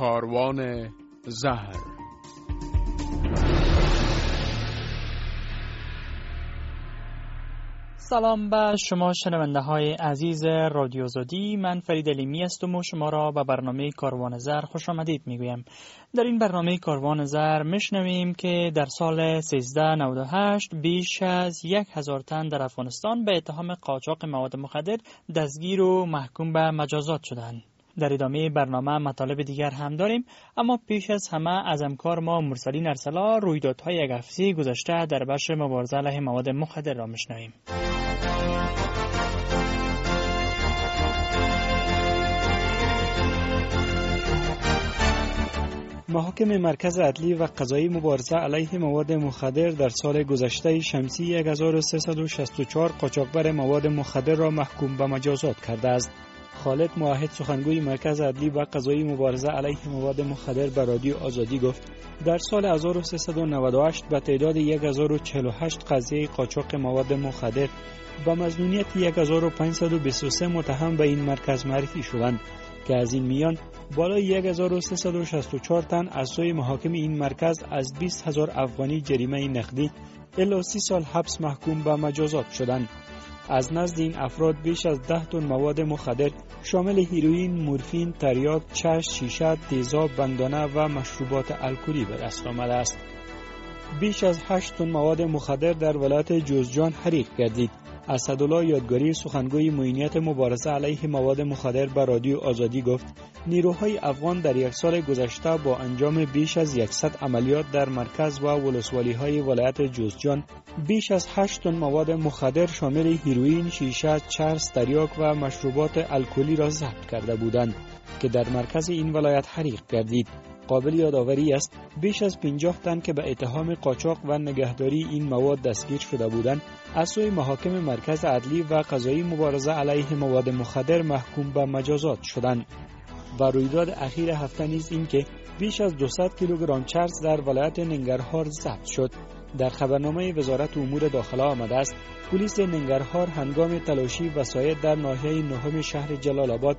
کاروان زهر. سلام به شما شنونده های عزیز رادیو زودی. من فرید علیمی هستم و شما را به برنامه کاروان زهر خوش آمدید میگویم. در این برنامه کاروان زهر میشنویم که در سال 1398 بیش از 1000 تن در افغانستان به اتهام قاچاق مواد مخدر دستگیر و محکوم به مجازات شدند. در ادامه برنامه مطالب دیگر هم داریم، اما پیش از همه از همکار ما مرسلین ارسلا رویدادهای یک هفته گذشته در بخش مبارزه علیه مواد مخدر را میشنویم. محاکم مرکز عدلی و قضایی مبارزه علیه مواد مخدر در سال گذشته شمسی 1364 قاچاقبر مواد مخدر را محکوم به مجازات کرده است. خالد موحد سخنگوی مرکز عدلی و قضایی مبارزه علیه مواد مخدر به رادیو آزادی گفت در سال 1398 به تعداد 1048 قضیه قاچاق مواد مخدر با مظنونیت 1523 متهم به این مرکز معرفی شدند که از این میان بالای 1364 تن از سوی محاکم این مرکز از 20,000 افغانی جریمه نقدی الی 30 سال حبس محکوم به مجازات شدند. از نزد این افراد بیش از 10 تن مواد مخدر شامل هیروئین، مورفین، تریاک، چشم، شیشه، تیزاب، بندانه و مشروبات الکلی به دست آمده است. بیش از 8 تن مواد مخدر در ولایت جوزجان حریق گردید. اسدالله یادگاری سخنگوی معینیت مبارزه علیه مواد مخدر به رادیو آزادی گفت نیروهای افغان در یک سال گذشته با انجام بیش از 100 عملیات در مرکز و ولسوالی‌های ولایت جوزجان بیش از 8 تن مواد مخدر شامل هیروئین، شیشه، چرس، تریاک و مشروبات الکلی را ضبط کرده بودند که در مرکز این ولایت حریق گردید. قابل یادآوری است بیش از 50 تن که به اتهام قاچاق و نگهداری این مواد دستگیر شده بودند از سوی محاکم مرکز عدلی و قضایی مبارزه علیه مواد مخدر محکوم به مجازات شدند. و رویداد اخیر هفته نیز این که بیش از 200 کیلوگرم چرس در ولایت ننگرهار ضبط شد. در خبرنامه وزارت امور داخله آمده است پلیس ننگرهار هنگام تلاشی وسایط در ناحیه نهم شهر جلال آباد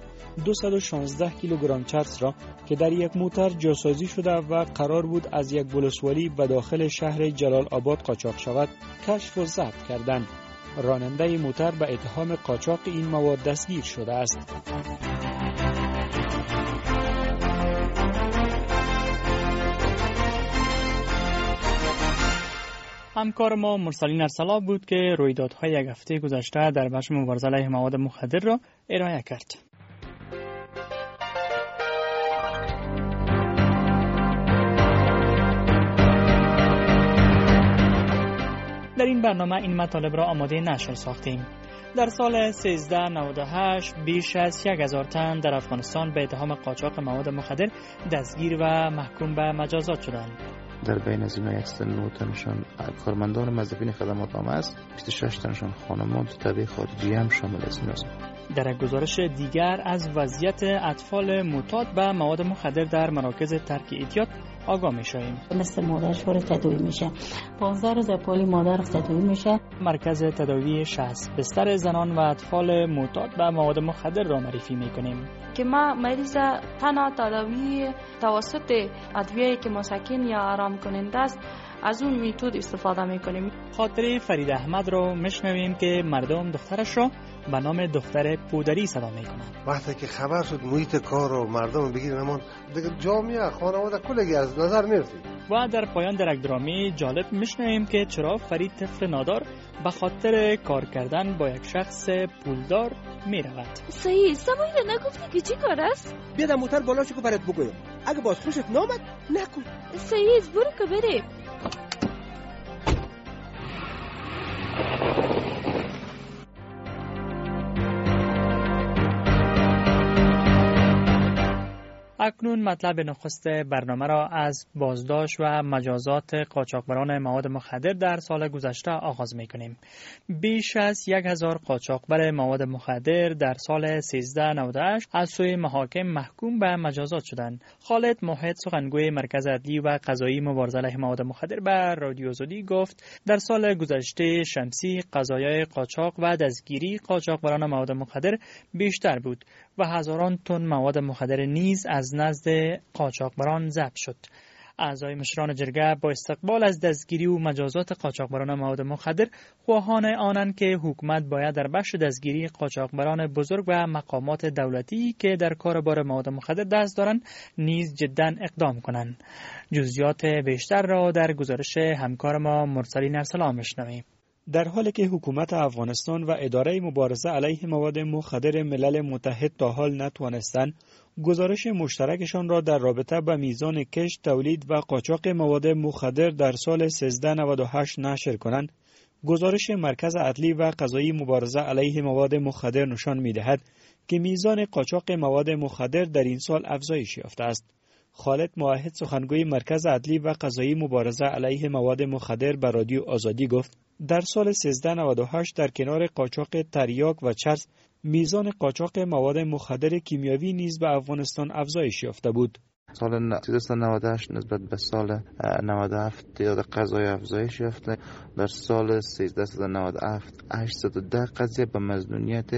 216 کیلوگرم چرس را که در یک موتر جاسازی شده و قرار بود از یک ولسوالی به داخل شهر جلال آباد قاچاق شود کشف و ضبط کردند. راننده موتر به اتهام قاچاق این مواد دستگیر شده است. همکار ما مرسلین ارسلا بود که رویدادهای یک هفته گذشته در بخش مبارزه علیه مواد مخدر را ارائه کرد. در این برنامه این مطالب را آماده نشر ساختیم. در سال 1398 بیش از 1000 تن در افغانستان به اتهام قاچاق مواد مخدر دستگیر و محکوم به مجازات شدند. در بین از اینا 109 تنشان کارمندان موظفین خدمات عامه است، 26 تنشان خانمان طبیعی خارجی هم شامل از این است. در یک گزارش دیگر از وضعیت اطفال معتاد به مواد مخدر در مراکز ترک اعتیاد آگاه می‌شویم. مثل مادرشوار تداوی میشه، 15 روز پالی مادر تداوی میشه. مرکز تداوی 60 بستر زنان و اطفال معتاد به مواد مخدر را معرفی می‌کنیم. که ما مریض تنها تداوی توسط ادویه‌ای که مسکن یا آرام کننده است از اون میتود استفاده میکنیم. خاطره فرید احمد رو میشنویم که مردم دخترش رو به نام دختر پودری صدا میکنند. وقتی که خبر شد محیط کار و مردم بگیرن اما دیگه جامعه خانواده کلگی از نظر میرسید. و در پایان در یک درامی جالب میشنویم که چرا فرید طفل نادار به خاطر کار کردن با یک شخص پولدار میرود. صحیح، سمایل نگفتی که چی کار است؟ بیا در موتر بالا شو که برات بگویم. اگه باز خوشت نامد نکن. صحیح، برو که بریم. اکنون مطلب نخست برنامه را از بازداشت و مجازات قاچاقبران مواد مخدر در سال گذشته آغاز می‌کنیم. بیش از 1000 قاچاقبر مواد مخدر در سال 1398 از سوی محاکم محکوم به مجازات شدند. خالد موحد سخنگوی مرکز عدلی و قضایی مبارزه علیه مواد مخدر به رادیو زودی گفت در سال گذشته شمسی قضایای قاچاق و دستگیری قاچاقبران مواد مخدر بیشتر بود و هزاران تن مواد مخدر نیز از از نزد قاچاقبران ضبط شد. اعضای مشران جرگه با استقبال از دستگیری و مجازات قاچاقبران مواد مخدر خواهان آنند که حکومت باید در بخش دستگیری قاچاقبران بزرگ و مقامات دولتی که در کار بار مواد مخدر دست دارند نیز جدا اقدام کنند. جزئیات بیشتر را در گزارش همکار ما مرسلین ارسلان میشنویم. در حالی که حکومت افغانستان و اداره مبارزه علیه مواد مخدر ملل متحد تا حال نتوانستند گزارش مشترکشان را در رابطه با میزان کشت، تولید و قاچاق مواد مخدر در سال 1398 نشر کنند، گزارش مرکز عدلی و قضایی مبارزه علیه مواد مخدر نشان می‌دهد که میزان قاچاق مواد مخدر در این سال افزایش یافته است. خالد موحد سخنگوی مرکز عدلی و قضایی مبارزه علیه مواد مخدر به رادیو آزادی گفت در سال 1398 در کنار قاچاق تریاک و چرس میزان قاچاق مواد مخدر کیمیاوی نیز به افغانستان افزایش یافته بود. سال 1398 نسبت به سال 97 تعداد قضای افزایش یافته. در سال 1397 810 قضیه به مظنونیت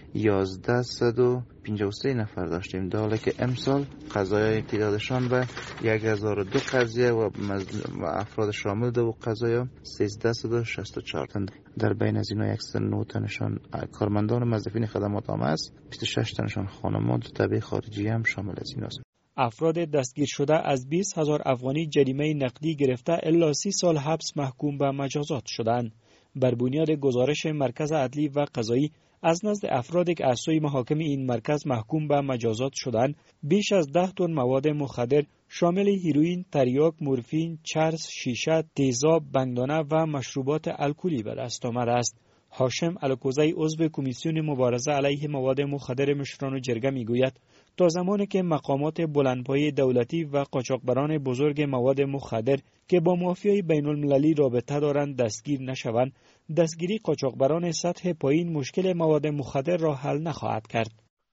1153 نفر داشتیم، در حالی که امسال قضایای تعدادشان به 1002 قضیه و افراد شامل دو قضایا 1364 تند. در بین از اینها 109 تنشان کارمندان موظفین خدمات عامه است، 26 تنشان خانمان و تبع خارجی هم شامل از این است. افراد دستگیر شده از 20,000 افغانی جریمه نقدی گرفته الا 30 سال حبس محکوم به مجازات شدند. بر بنیاد گزارش مرکز عدلی و قضایی از نزد افرادی که از سوی محاکم این مرکز محکوم به مجازات شدند، بیش از 10 تن مواد مخدر شامل هیروئین، تریاک، مورفین، چرس، شیشه، تیزاب، بنگدانه و مشروبات الکلی به دست آمده است. هاشم الکوزی عضو کمیسیون مبارزه علیه مواد مخدر مشران جرگه میگوید تا زمانی که مقامات بلندپایه دولتی و قاچاقبران بزرگ مواد مخدر که با مافیای بین المللی رابطه دارند دستگیر نشوند، دستگیری قاچاقبران سطح پایین مشکل مواد مخدر را حل نخواهد کرد.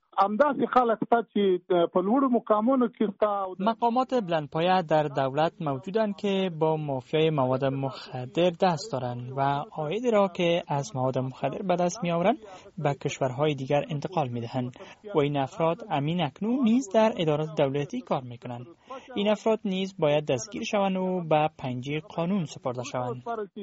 مقامات بلندپایه در دولت موجودند که با مافیای مواد مخدر دست دارند و عاید را که از مواد مخدر به دست می آورند به کشورهای دیگر انتقال می دهند و این افراد امین اکنون نیز در ادارات دولتی کار می کنند. این افراد نیز باید دستگیر شوند و به پنجه قانون سپرده شوند.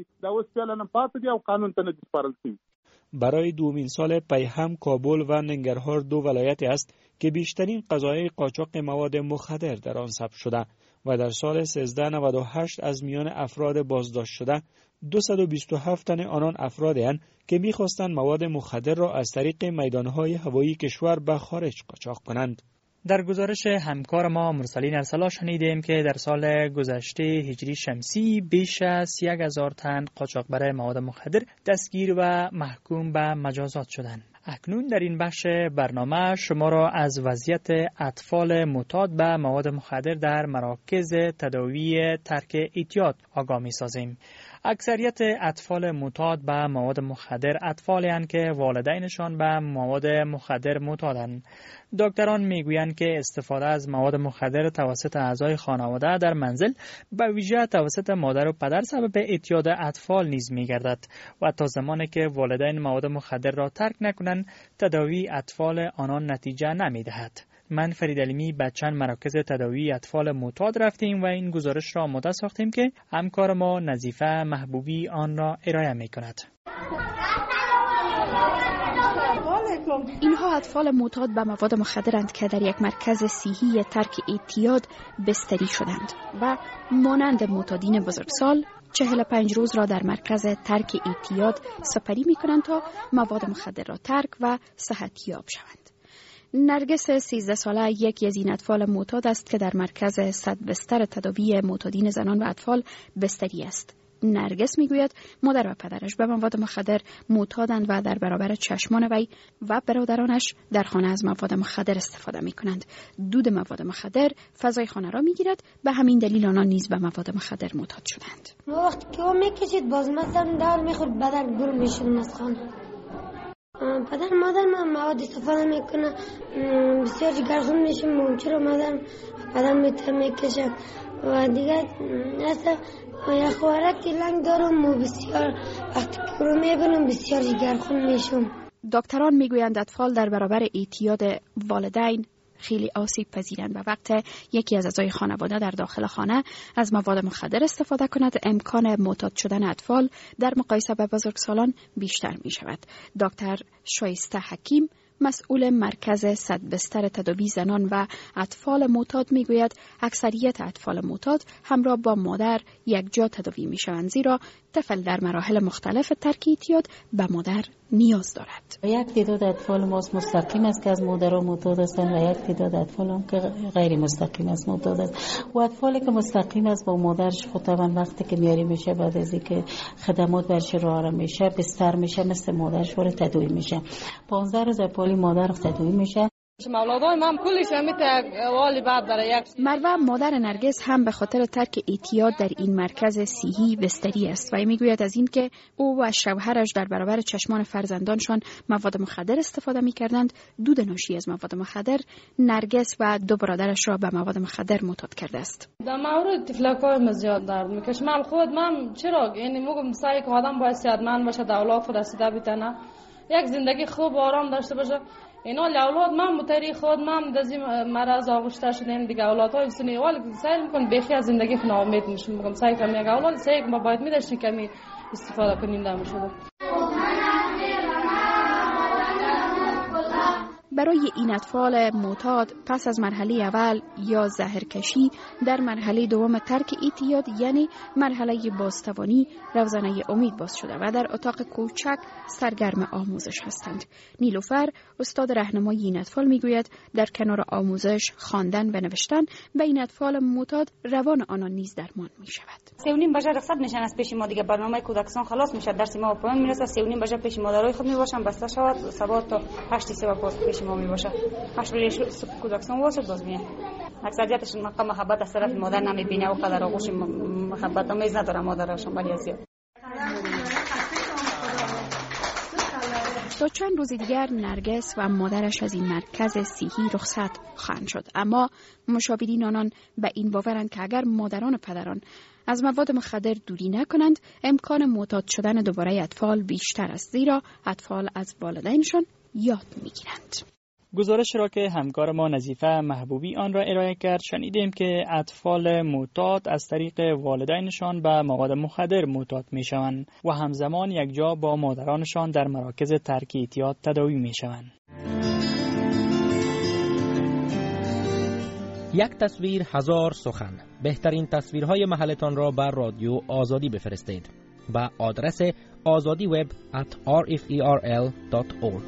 برای دومین سال پی هم کابل و ننگرهار دو ولایتی است که بیشترین قضایای قاچاق مواد مخدر در آن ثبت شده و در سال 1398 از میان افراد بازداشت شده 227 تن آنان افرادی اند که می‌خواستند مواد مخدر را از طریق میدانهای هوایی کشور به خارج قاچاق کنند. در گزارش همکار ما مرسلین ارسلان شنیدیم که در سال گذشته هجری شمسی بیش از 1,000 تن قاچاقبر مواد مخدر دستگیر و محکوم به مجازات شدند. اکنون در این بخش برنامه شما را از وضعیت اطفال معتاد به مواد مخدر در مراکز تداوی ترک اعتیاد آگاه می‌سازیم. اکثریت اطفال معتاد به مواد مخدر اطفالی هستند که والدینشان به مواد مخدر معتادند. دکتران میگویند که استفاده از مواد مخدر توسط اعضای خانواده در منزل به ویژه توسط مادر و پدر سبب اعتیاد اطفال نیز میگردد و تا زمانی که والدین مواد مخدر را ترک نکنند تداوی اطفال آنان نتیجه نمیدهد. من فرید علیمی به چند مراکز تداوی اطفال معتاد رفتیم و این گزارش را آماده ساختیم که همکار ما نظیفه محبوبی آن را ارائه می‌کند. اینها اطفال معتاد به مواد مخدرند که در یک مرکز صحی ترک اعتیاد بستری شدند و مانند معتادین بزرگسال 45 روز را در مرکز ترک اعتیاد سپری می‌کنند تا مواد مخدر را ترک و صحتیاب شوند. نرگس 13 ساله یکی از این اطفال معتاد است که در مرکز 100 بستر تداوی معتادین زنان و اطفال بستری است. نرگس میگوید مادر و پدرش به مواد مخدر معتادند و در برابر چشمان وی و برادرانش در خانه از مواد مخدر استفاده میکنند. دود مواد مخدر فضای خانه را میگیرد، به همین دلیل آنها نیز به مواد مخدر معتاد شدند. وقتی که میکشید باز مثلا دار میخورد بدن گل میشون از خانه. پدر مادر من مواد استفاده میکنه، بسیار جگرخون میشیم، ممچه رو مادر پدر میکشن و دیگه اصلا یا خوارک لنگ دارم و بسیار وقتی که رو میبینم بسیار جگرخون میشم. دکتران میگویند اطفال در برابر اعتیاد والدین خیلی آسیب پذیرند و وقت یکی از اعضای خانواده در داخل خانه از مواد مخدر استفاده کند، امکان معتاد شدن اطفال در مقایسه با بزرگسالان بیشتر می شود. دکتر شایسته حکیم، مسئول مرکز 100 بستر تداوی زنان و اطفال معتاد میگوید اکثریت اطفال معتاد همراه با مادر یک جا تداوی میشوند، زیرا طفل در مراحل مختلف ترک اعتیاد به مادر نیاز دارد. یک تعداد اطفال ما مستقیم است که از مادر معتاد هستند و یک تعداد اطفال هم که غیر مستقیم است معتاد است. و اطفالی که مستقیم است با مادرش خود طبعا وقتی که میاری میشه بعد از اینکه خدمات برش راه میشه بستر میشه مثل مادرش وارد تداوی میشه. 15 روز پولی مادر تداوی میشه. مولادای من کلش همیت والی بعد برای یک مروه مادر نرگس هم به خاطر ترک اعتیاد در این مرکز صحی بستری است و میگوید از این که او و شوهرش در برابر چشمان فرزندانشان مواد مخدر استفاده میکردند، دود ناشی از مواد مخدر نرگس و دو برادرش را به مواد مخدر معتاد کرده است. در مورد تفلکای زیاد درد میکشه. من چرا یعنی میگم سعی که آدم باید صحتمند باشه، اولاد خود رسیده بتونه یک زندگی خوب و آرام داشته باشه. اینا اولاد من متری خود من دزی مرض آغشته شدیم دیگه اولادهای سنی ولی سعی میکنم بخی از زندگی خود ناامید میشم. میگم سعی کنم یک اولاد سعی ما باید میداشتیم کمی استفاده کنیم در شده. برای این اطفال معتاد پس از مرحله اول یا زهرکشی در مرحله دوم ترک اعتیاد یعنی مرحله بازتوانی روزنه امید باز شده و در اتاق کوچک سرگرم آموزش هستند. نیلوفر استاد راهنمای این اطفال میگوید در کنار آموزش، خواندن و نوشتن به این اطفال معتاد روان آنان نیز درمان می شود. 3:30 بجه رخصت میشن از پیش ما دیگه برنامه کودکستان خلاص میشه، درس ما پایان میرسه. 3:30 بجه پیش مادرای خود میباشن بسته شود صبح تا 8 صبح باز پیش ما میباشه. 8 بجه کودکستان واسه باز میاد. اکثریتش مقام محبت از طرف مادر نمیبینه و قدر آغوش محبت آمیز نداره مادرشون ولی زیاد. تا چند روز دیگر نرگس و مادرش از این مرکز صحی رخصت خواهند شد، اما مشاورین آنان به این باورند که اگر مادران و پدران از مواد مخدر دوری نکنند امکان معتاد شدن دوباره اطفال بیشتر است، زیرا اطفال از والدینشان یاد میگیرند. گزارش را که همکار ما نظیفه محبوبی آن را ارائه کرد شنیدیم که اطفال معتاد از طریق والدینشان به مواد مخدر معتاد میشوند و همزمان یک جا با مادرانشان در مراکز ترک اعتیاد تداوی میشوند. یک تصویر هزار سخن. بهترین تصویرهای محلتان را بر رادیو آزادی بفرستید به آدرس azadiweb@rferl.org.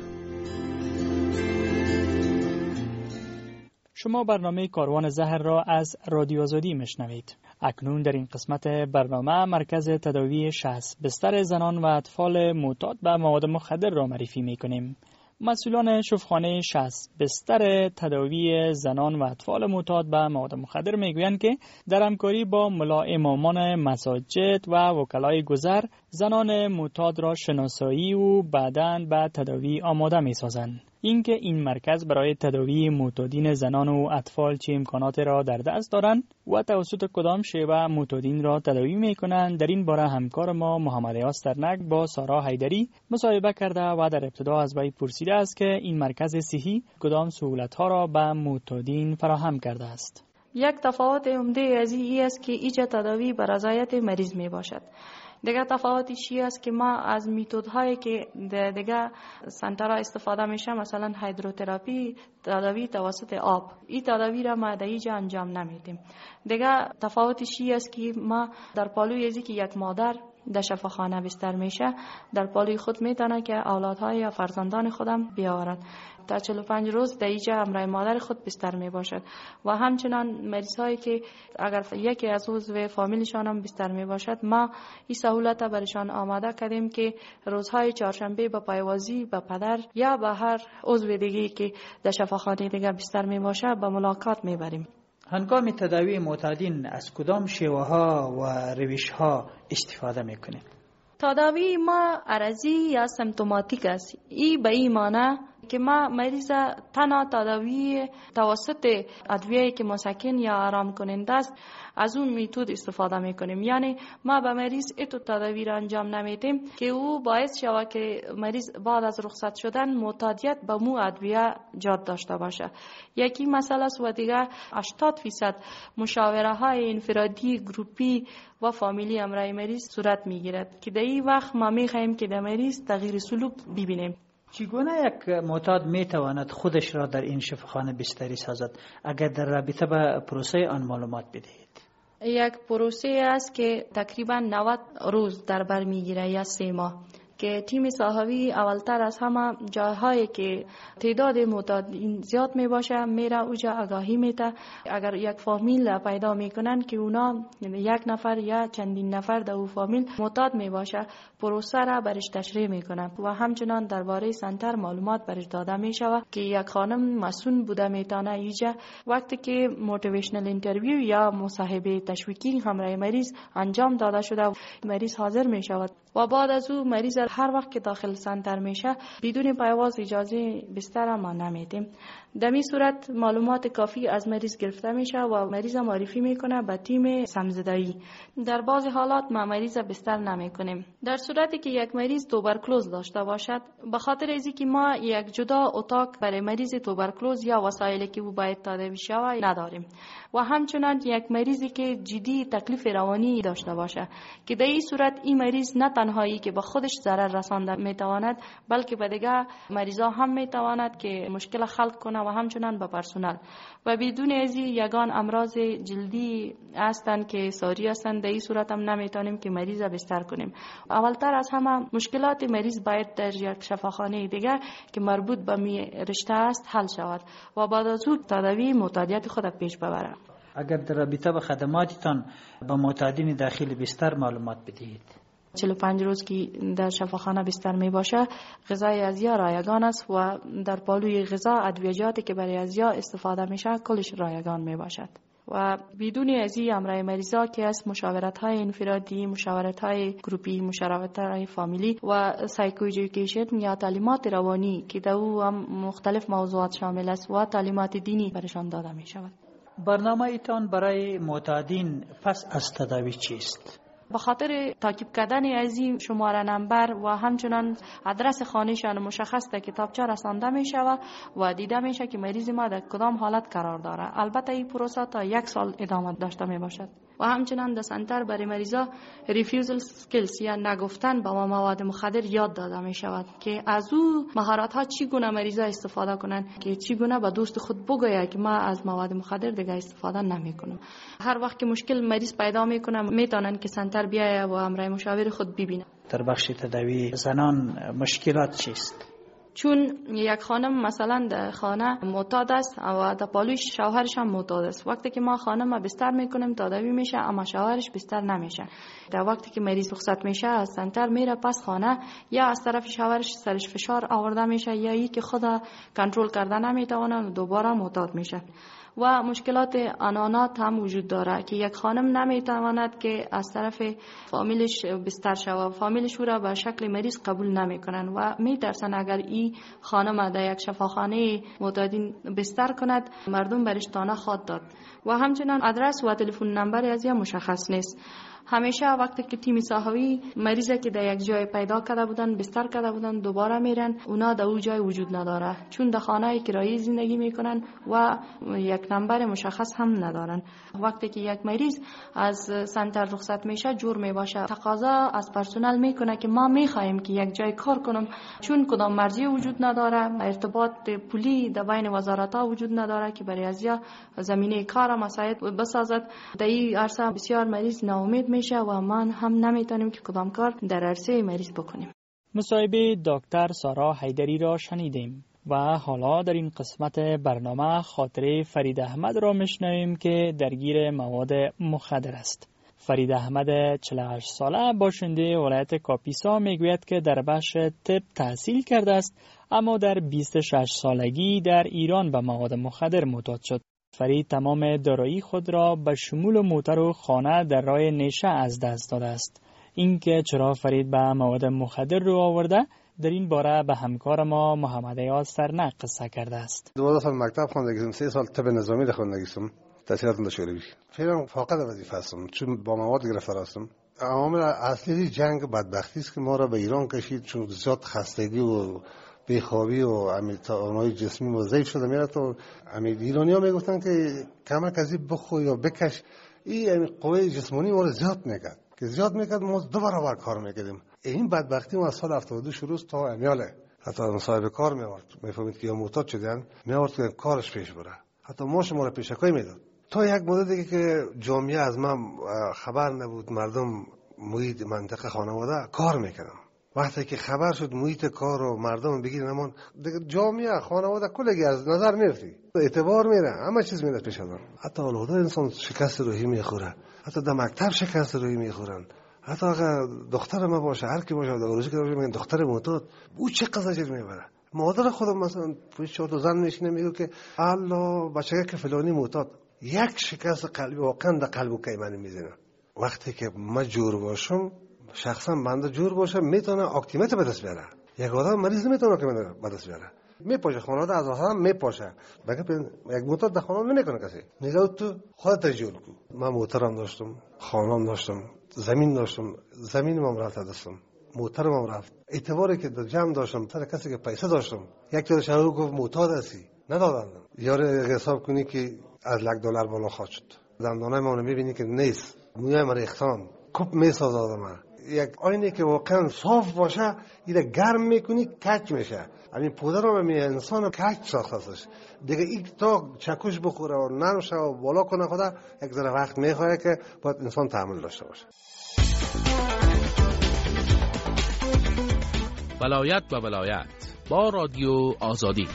شما برنامه کاروان زهر را از رادیو آزادی میشنوید. اکنون در این قسمت برنامه مرکز تداوی 60 بستر زنان و اطفال معتاد به مواد مخدر را معرفی میکنیم. مسئولان شفاخانه 60 بستر تداوی زنان و اطفال معتاد به مواد مخدر میگویند که در همکاری با ملا امامان مساجد و وکلای گذر زنان معتاد را شناسایی و بعداً به تداوی آماده میسازند. اینکه این مرکز برای تداوی معتادین زنان و اطفال چه امکانات را در دست دارند و توسط کدام شیوه معتادین را تداوی میکنند، در این باره همکار ما محمد یاسترنک با سارا حیدری مصاحبه کرده و در ابتدا از وی پرسیده است که این مرکز صحی کدام سهولت‌ها را به معتادین فراهم کرده است. یک تفاوت عمده از این است که ایجاد تداوی بر رضایت مریض می باشد. دیگه تفاوتی چی است که ما از میتودهایی که دیگه سنترها استفاده میشه، مثلا هیدروتراپی، تداوی توسط آب، این تداوی را ما در اینجا انجام نمیدیم. دیگه تفاوتی چی است که ما در پالوی ازی که یک مادر در شفاخانه بستر میشه در پالوی خود میتونه که اولادهای یا فرزندان خودم بیاورد. تا 45 روز در اینجا همراه مادر خود بستر می باشد و همچنان مریض هایی که اگر یکی از عضو فامیلشان هم بستر می باشد ما این سهولت برشان آماده کردیم که روزهای چهارشنبه به پیوازی به پدر یا به هر عضو دیگه که در شفاخانه دیگه بستر می باشد به ملاقات می بریم. هنگام تداوی معتادین از کدام شیوه ها و روش ها استفاده میکنید؟ تداوی ما عرضی یا سمپتوماتیک است. ای به این معنی که ما مریض تنها تداوی توسط ادویه‌ای که مسکن یا آرام کننده است از اون میتود استفاده میکنیم. یعنی ما به مریض ایتو تداوی را انجام نمیدیم که او باعث شود که مریض بعد از رخصت شدن معتادیت به مو ادویه جاد داشته باشه. یکی مسئله است و دیگه 80% مشاوره های انفرادی، گروپی و فامیلی امرای مریض صورت میگیرد که در این وقت ما میخواهیم که در مریض تغییر سلوک ببینیم. چگونه یک معتاد میتواند خودش را در این شفاخانه بستری سازد اگر در رابطه با پروسه آن معلومات بدهید؟ یک پروسه است که تقریبا 90 روز در بر میگیره یا 3 ماه که تیم صحوی اولتر از همه جاهایی که تعداد معتادین زیاد می باشه میره اوجا آگاهی میده. اگر یک فامیل پیدا میکنن که اونا یک نفر یا چندین نفر در او فامیل معتاد می باشه، پروسه را برش تشریح میکنن و همچنان درباره سنتر معلومات برش داده می شود که یک خانم مسئول بوده میتونه ایجا وقتی که موتیویشنال اینترویو یا مصاحبه تشویقی همراه مریض انجام داده شده مریض حاضر می شود و بعد از او مریض هر وقت که داخل سنتر میشه بدون پیواز اجازه بستر ما نمیدیم. در این صورت معلومات کافی از مریض گرفته میشه و مریض معرفی میکنه به تیم سمزدایی. در بعض حالات ما مریض بستر نمیکنیم. در صورتی که یک مریض توبرکلوز داشته باشد، به خاطر از اینکه ما یک جدا اتاق برای مریض توبرکلوز یا وسایلی که او باید تداوی شود نداریم و همچنان یک مریضی که جدی تکلیف روانی داشته باشه که در این صورت این مریض نه تنهایی که به خودش ضرر رسانده میتواند بلکه به دیگه مریضا هم میتواند که مشکل خلق کنه و همچنان به پرسنل و بدون ازی یگان امراض جلدی هستند که ساری هستند. در این صورت هم نمیتونیم که مریض بستر کنیم. اولتر از همه مشکلات مریض باید در یک شفاخانه دیگر که مربوط به رشته است حل شود و بعد از او تداوی معتادیت خود پیش ببره. اگر در رابطه با خدماتتان با معتادین داخل بستر معلومات بدهید. 45 روز که در شفاخانه بستر می باشه غذای ازیا رایگان است و در پالوی غذا ادویجاتی که برای ازیا استفاده میشه کلش رایگان می باشد و بدون ازی امرای مریضا که از مشاورت های انفرادی، مشاورت های گروپی، مشاورت های فامیلی و سایکو ایژوکیشن یا تعلیمات روانی که در او هم مختلف موضوعات شامل است و تعلیمات دینی برشان داده می شود. برنامه ایتان برای معتادین پس از تداوی چیست؟ به خاطر تعقیب کردن از این شماره نمبر و همچنان آدرس خانه‌شان مشخص در کتابچه رسانده می شود و دیده میشه که مریض ما در کدام حالت قرار داره. البته این پروسه تا 1 سال ادامه داشته می باشد و همچنان در سنتر برای مریضا ریفیوزل سکیلز یا نگفتن با مواد مخدر یاد داده می شود که از او مهارت ها چگونه مریضا استفاده کنند که چگونه به دوست خود بگوید که ما از مواد مخدر دیگه استفاده نمی کنم. هر وقت که مشکل مریض پیدا میکنه میتونن که سنتر بیاید و امرای مشاور خود ببینه. در بخش تداوی زنان مشکلات چیست؟ چون یک خانم مثلا در خانه معتاد است و در پالوی شوهرش هم معتاد است، وقتی که ما خانم بستر میکنیم تداوی میشه اما شوهرش بستر نمیشه. در وقتی که مریض رخصت میشه از سنتر میره پس خانه یا از طرف شوهرش سرش فشار آورده میشه یا ای که خدا کنترل کرده نمیتونه دوباره معتاد میشه. و مشکلات آنانات هم وجود داره که یک خانم نمیتواند که از طرف فامیلش بستر شود، فامیلش او را به شکل مریض قبول نمیکنن و میترسن اگر این خانم در یک شفاخانه معتادین بستر کند مردم برش تانه خواد داد و همچنان آدرس و تلفن نمبر از یا مشخص نیست. همیشه وقتی که تیم صحوی مریضی که در یک جای پیدا کرده بودن بستر کرده بودن دوباره میرن اونا در اون جای وجود نداره چون در خانه کرایی زندگی میکنن و یک نمبر مشخص هم ندارن. وقتی که یک مریض از سنتر رخصت میشه جور میباشه تقاضا از پرسنل میکنه که ما میخوایم که یک جای کار کنم چون کدام مرزی وجود نداره، ارتباط پولی در بین وزارت ها وجود نداره که برای ازیا زمینه کار مساعد بسازد. در این عرصه بسیار مریض ناامید میشه و ما هم نمیتونیم که کدام کار در عرصه مریض بکنیم. مصاحبه دکتر سارا حیدری را شنیدیم و حالا در این قسمت برنامه خاطره فرید احمد را میشنویم که درگیر مواد مخدر است. فرید احمد 48 ساله باشنده ولایت کاپیسا میگوید که در بخش طب تحصیل کرده است اما در 26 سالگی در ایران به مواد مخدر معتاد شد. فرید تمام دارایی خود را به شمول موتر و خانه در راه نیشه از دست داده است. اینکه چرا فرید به مواد مخدر رو آورده در این باره به همکار ما محمد ایاز سرنق قصه کرده است. 12 سال مکتب خواندگیستم، 3 سال طب نظامی خوندگیستم، تحصیلات دانشجویی. فعلا فاقد وظیفه هستم چون با مواد گرفتار هستم. عامل اصلی جنگ بدبختی است که ما را به ایران کشید، چون زیاد خستگی و بیخوابی و توانایی جسمی و ضعیف شده میره. تو ایرانی‌ها میگفتن که کمک ازی بخو یا بکش. این قوه جسمانی ما رو زیاد میکرد که زیاد میکرد ما 2 برابر کار میکردیم. این بدبختی ما از سال 72 شروع تا امیاله. حتی صاحب کار میورد، میفهمید که یا معتاد شدن، میورد که کارش پیش بره. حتی ما شما رو پیشکای میداد. تا یک مدت دیگه که جامعه از من خبر نبود، مردم محیط منطقه خانواده کار میکردن. وقتی که خبر شد محیط کار و مردم بگیرن، اما دیگه جامعه خانواده کلگی از نظر میرفتی، اعتبار میره، همه چیز میره پیش ازم. حتی اولاد انسان شکست روحی میخوره، حتی در مکتب شکست روحی میخورن. حتی اگر دختر ما باشه، هر کی باشه، در روزی که میگن دختر معتاد، او چه قضاجر میبره. مادر خودم مثلا پشت 4 تا زن میشینه میگه که الله بچه‌ها که فلانی معتاد، یک شکست قلبی واقعا در قلبو کیمانی میزنه. وقتی که من جور باشم، شخصا بنده جور باشم، میتونه اکتیمیت به دست بیاره. یک آدم مریض نمیتونه که به دست بیاره. میپاشه خانواده از هم میپاشه. بگه یک معتاد در خانواده نمیکنه کسی. نگاه تو خودت جور کن. من محترم داشتم، خانم داشتم، زمین داشتم، زمین ما رفت دستم. محترمم رفت. اعتباری که در جمع داشتم، سر کسی که پیسه داشتم، یک تا شهر گفت معتاد هستی، ندادن. یار حساب کنی که از $1 بالا خواهد شد. دندانای ما رو میبینی که نیست. موی ما ریختان، کوب میسازه آدم. یک آینه که واقعا صاف باشه، ایره گرم میکنی کج میشه. همین پودر رو می انسان کج ساختش. دیگه این تا چکش بخوره و نرم شه و بالا کنه خدا، یک ذره وقت میخواد که باید انسان تحمل داشته باشه. ولایت و ولایت با رادیو آزادی.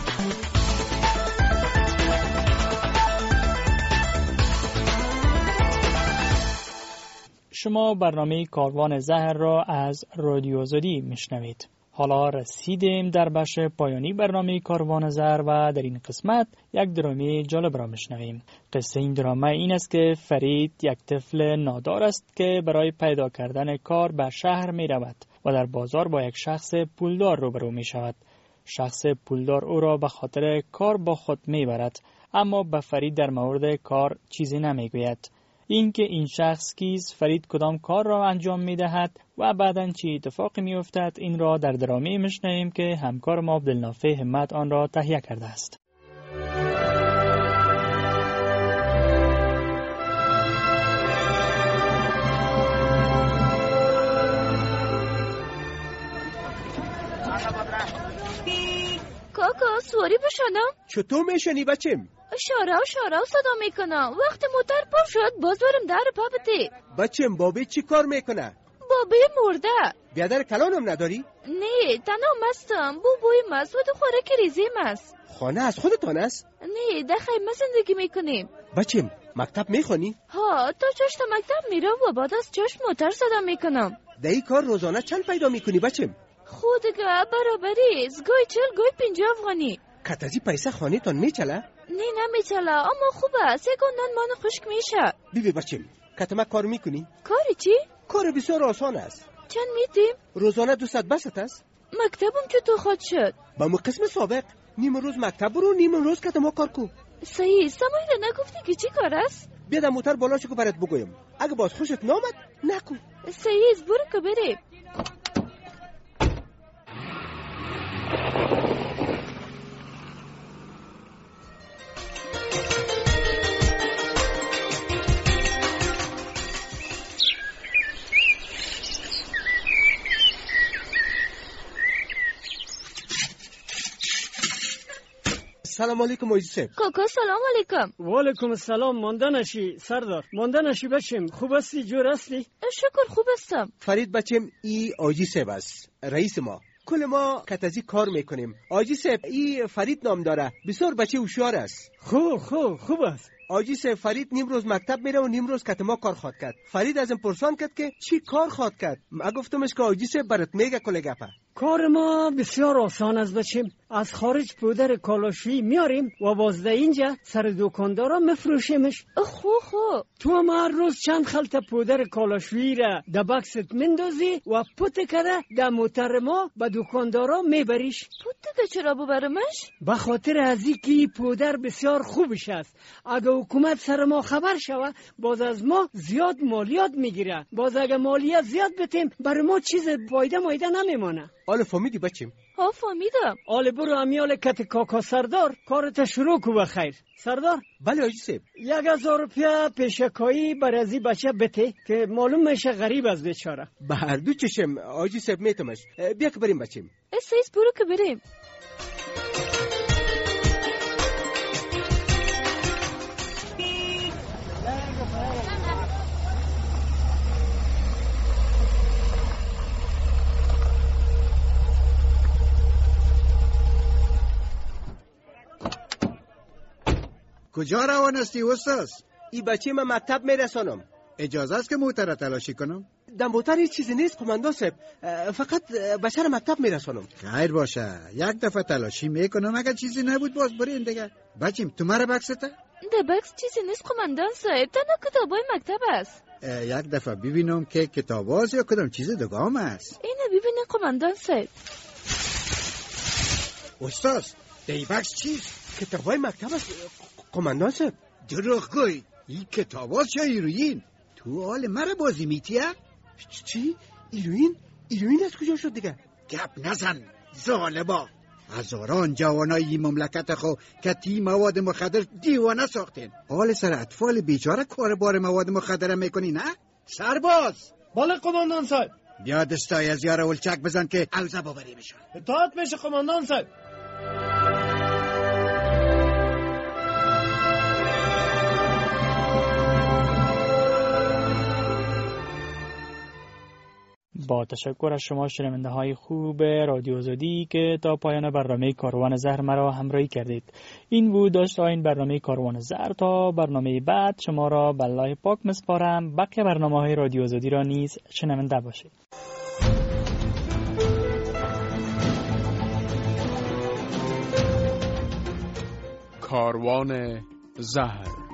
شما برنامه کاروان زهر را از رادیو آزادی میشنوید. حالا رسیدیم در بخش پایانی برنامه کاروان زهر و در این قسمت یک درامه جالب را میشنویم. قصه این درامه این است که فرید یک طفل نادار است که برای پیدا کردن کار به شهر می رود و در بازار با یک شخص پولدار روبرو می شود. شخص پولدار او را به خاطر کار با خود می برد، اما به فرید در مورد کار چیزی نمی گوید. این که این شخص کیست، فرید کدام کار را انجام می دهد و بعداً چه اتفاقی می افتد، این را در درامه میشنویم که همکار ما عبدالنافع همت آن را تهیه کرده است. کاکا سواری بشنم؟ چطور میشنی بچم؟ شارع صدا میکنم. وقتی موتر پر شد باز برم در پابتی. بچم بابی چی کار میکنه؟ بابی مرده. بیادر کلانم نداری؟ نه تنها مستم. بوی مست و دو خوراک ریزیم است. خانه از خودتان است؟ نه در خیمه زندگی میکنیم. بچم مکتب میخونی؟ ها تا چشت مکتب میرم و بعد از چشت موتر صدا میکنم. در این کار روزانه چند پیدا میکنی بچم؟ خودگه برابری است. گوی 40 گوی 50 افغانی. کتازی پیسه خانه تان میچله؟ نه نمیچله اما خوبه است. یک نان مان خشک میشه. بیبی بچم کتما کار میکنی؟ کاری چی؟ کار بسیار آسان است. چند میدیم؟ روزانه 200 بست است. مکتبم چطور خود شد؟ با مو قسم سابق نیم روز مکتب برو نیم روز کتما کار کو. صحیح. سمایل نگفتی که چی کار است؟ بیا در موتر بالا شو که برات بگویم. اگه باز خوشت نامد نکو. صحیح برو که بریم. سلام علیکم آیجی صاحب. کاکا سلام علیکم. و علیکم السلام. مانده نشی سردار، مانده نشی بچم. خوب هستی؟ جور هستی؟ شکر خوب هستم. فرید بچم ای آیجی صاحب است، رئیس ما. کل ما کتازی کار میکنیم. آیجی صاحب ای فرید نام داره، بسیار بچه هوشیار است. خوب است. آجی صاحب فرید نیم روز مکتب میره و نیم روز کتما کار خواد کرد. فرید ازم پرسان کرد که چی کار خواد کرد. ما گفتمش که آجی صاحب برات میگه کل گپه. کار ما بسیار آسان است بچم. از خارج پودر کالاشویی میاریم و باز اینجا سر دکاندارا میفروشیمش. خو تو هم هر روز چند خلطه پودر کالاشویی را در بکست مندازی و پوت کده در موتر ما به دکاندارا میبریش. پوت که چرا ببرمش؟ به خاطر از اینکه پودر بسیار خوبش است. اگه حکومت سر ما خبر شوه باز از ما زیاد مالیات میگیره. باز اگه مالیات زیاد بتیم برای ما چیز فایده نمیمانه. آله فهمیدی بچیم؟ ها فهمیدم. آله برو امیال کت کاکا سردار کارت شروع کو بخیر. سردار؟ بله حاجی صاحب. 1000 روپیه پیشکایی بر ازی بچه بته که معلوم میشه غریب از بیچاره. به هر دو چشم حاجی صاحب میتمش. بیا که بریم بچیم. سیس برو که بریم. کجا روان هستی استاد؟ این بچه من مکتب میرسانم. اجازه است که موتر را تلاشی کنم؟ در موتر هیچ چیزی نیست قماندان صاحب، فقط بچه را مکتب میرسانم. خیر باشه، یک دفعه تلاشی میکنم، اگر چیزی نبود باز برین دیگه. بچیم تو مرا بکسته؟ در بکس چیزی نیست قماندان صاحب، تنها کتابای مکتب است. یک دفعه ببینم که کتاب است یا کدام چیز دگام است. اینو ببینه قماندان صاحب. استاد دی بکس چیست؟ کتابای مکتب است قماندان صاحب. دروغگوی، این کتاب است یا هیروئین؟ تو حال مرا بازی میتیه؟ چی؟ هیروئین از کجا شد دیگه؟ گپ نزن ظالما. هزاران جوانای این مملکت خو که تی مواد مخدر دیوانه ساختین، حال سر اطفال بیچاره کار بار مواد مخدر میکنی نه؟ سرباز. بله قماندان صاحب. بیا دستای از یار ولچک بزن که الزه ببریمشون. اطاعت میشه قماندان صاحب. با تشکر از شما شنونده های خوب رادیو آزادی که تا پایان برنامه کاروان زهر مرا همراهی کردید. این بود داشتین برنامه کاروان زهر. تا برنامه بعد شما را به الله پاک میسپارم. بقیه برنامه های رادیو آزادی را نیز شنونده باشید. کاروان زهر.